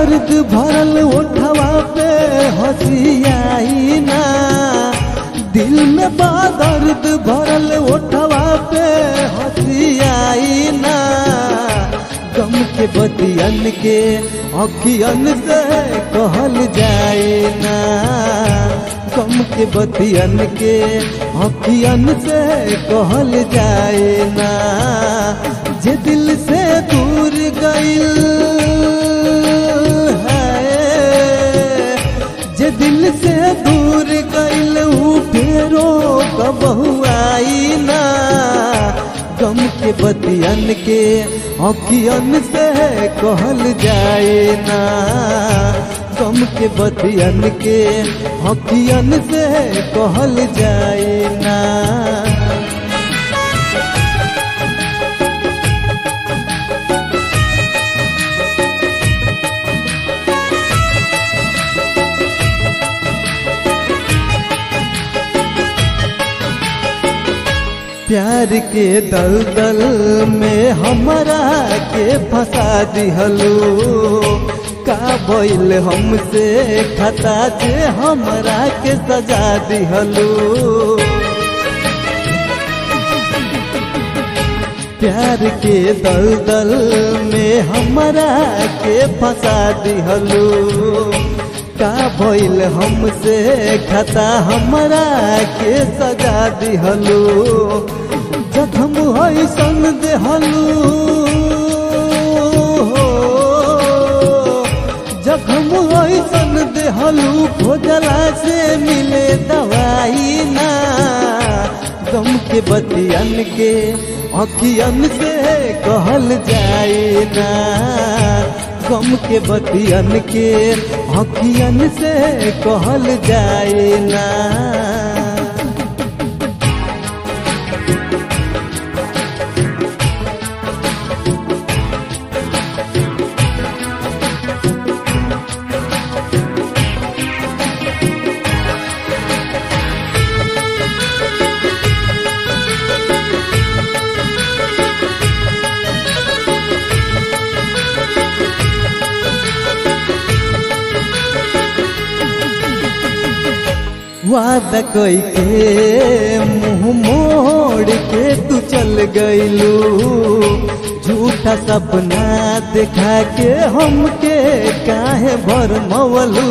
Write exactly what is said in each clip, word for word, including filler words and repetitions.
दर्द भरल ओठवा पे हंसी आई ना, दिल में बा दर्द भरल ओठवा पे हंसी आई ना। गम के बतियन के अखियन से कहल जाए ना, गम के बतियन के अखियन से कहल जाए ना। जे दिल से दूर गइल है, जे दिल से दूर गइल ऊ फेरो कबहू आई ना। गम के बतियन के अखियन से कहल जाए ना, गम के बतियन के अखियन से कहल जाए ना। प्यार के दलदल में हमरा के फंसा दिहलो, का भइल हमसे खता जे हमरा के सजा दिहलो। प्यार के दलदल में हमरा के फंसा दिहलो, का भइल हमसे खता हमरा के सजा दिहलो। जखम ऐसन देहलू, जखम ऐसन देहलू खोजला से मिले दवाई ना। गम के बतियन के अखियन से कहल जाए ना, गम के बतियन के अखियन से कहल जाए ना। वादा कोई के मुँह मोड़ के तू चल गइलू, झूठा सपना दिखा के हमके काहे भरमवलू।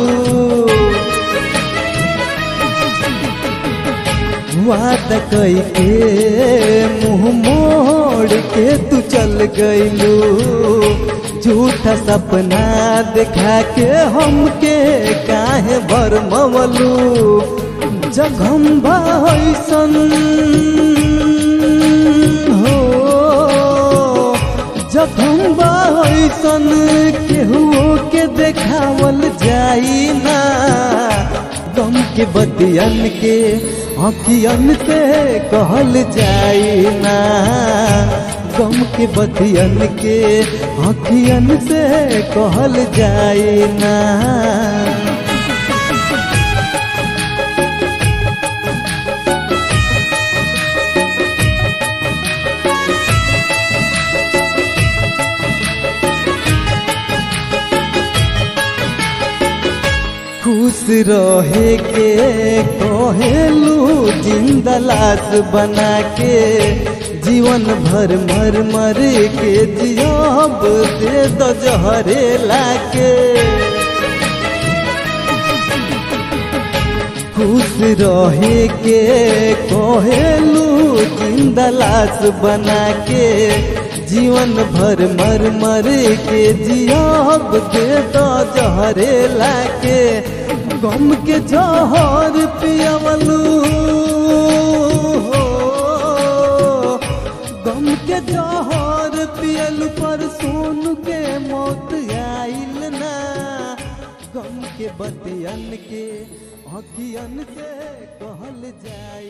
वादा कोई के मुँह मोड़ के तू चल गइलू, झूठा सपना दिखा के हमके काहे भरमवलू। जखम भइसन हो, जखम भइसन केहू के देखावल जाई ना। गम के बतियन के अखियन से कहल जाई ना, गम के बतियन के अखियन से कहल जाए ना। खुश रहे के कहेलू जिंदा लाश बना के, जीवन भर मर मर के जियब दे दो जहरे लाके। खुश रहे के कहेलू जिंदा लाश बना के, जीवन भर मर मर के जियब दे दो जहरे लाके। गम के जहर पियवलू, गम के जहर पियल पर सोन के मौत आइल ना। गम के बतियन के अखियन से कहल जाए